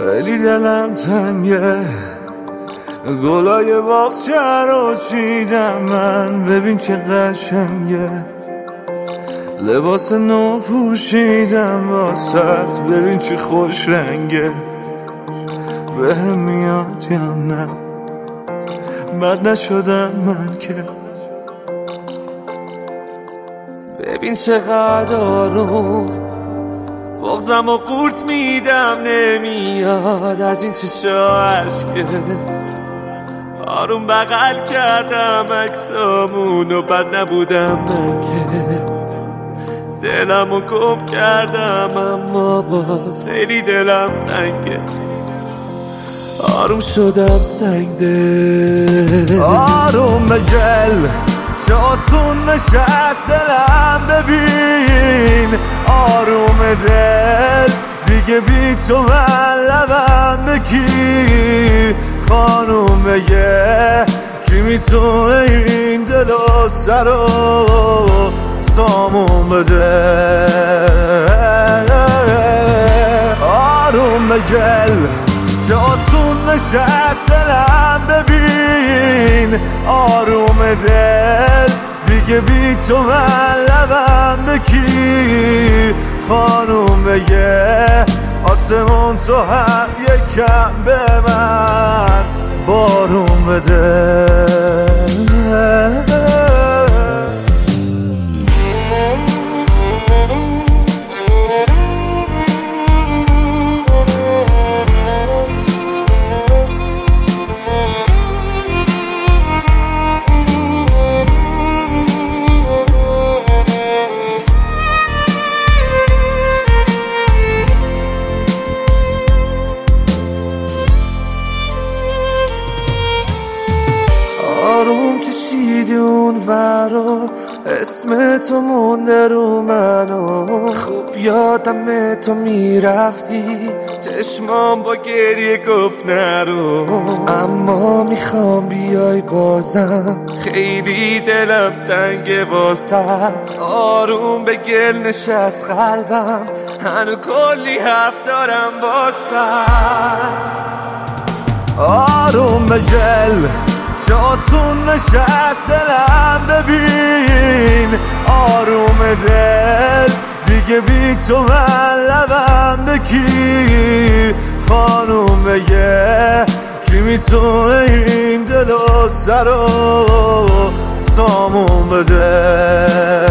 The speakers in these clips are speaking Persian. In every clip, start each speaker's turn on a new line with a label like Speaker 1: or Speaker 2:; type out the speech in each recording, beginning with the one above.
Speaker 1: خیلی دلم تنگه، گلای باغچه رو چیدم من، ببین چه قشنگه. لباس نو پوشیدم واسط، ببین چه خوش رنگه. بهم میاد یا نه، بد نشدم من که. ببین چقدر آروم بغزم و قورت میدم، نمیاد از این چشا عشقه. آروم بغل کردم عکسامون و بد نبودم من که. دلمو گم کردم اما باز خیلی دلم تنگه. آروم شدم سنگده، آروم بگل چه آسون نشست دلم، ببین آروم دل دیگه بی تو من لبم بکی. خانوم بگه کی میتونه این دل و سر و سامون بده. آروم بگل چه آسون نشست دلم، ببین آروم دل دیگه بی تو من لبم بکی. خانوم بگه آسمون تو هم یکم به من بارون بده. آروم کشیدی اون ورا، اسم تو مونده رو منو. خوب یادم تو میرفتی، چشمام با گریه گفت نرو. اما میخوام بیای بازم، خیلی دلم تنگه واسط. آروم به گل نشست قلبم، هنو کلی حرف دارم واسط. آروم به گل چه آسون نشست دلم، ببین آروم دل دیگه بی تو من لبم بکی. خانوم بگه کی میتونه این دل و سر و سامون بده.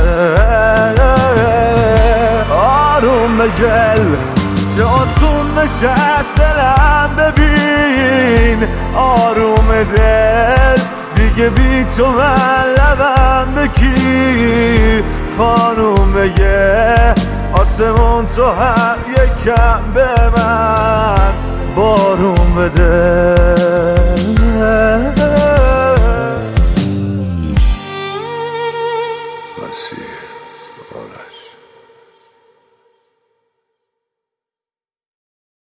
Speaker 1: آروم بگل چه آسون نشست دلم، ببین آروم دل دیگه بی تو من لبم بکی. خانوم بگه آسمون تو هم یکم به من بارون بده.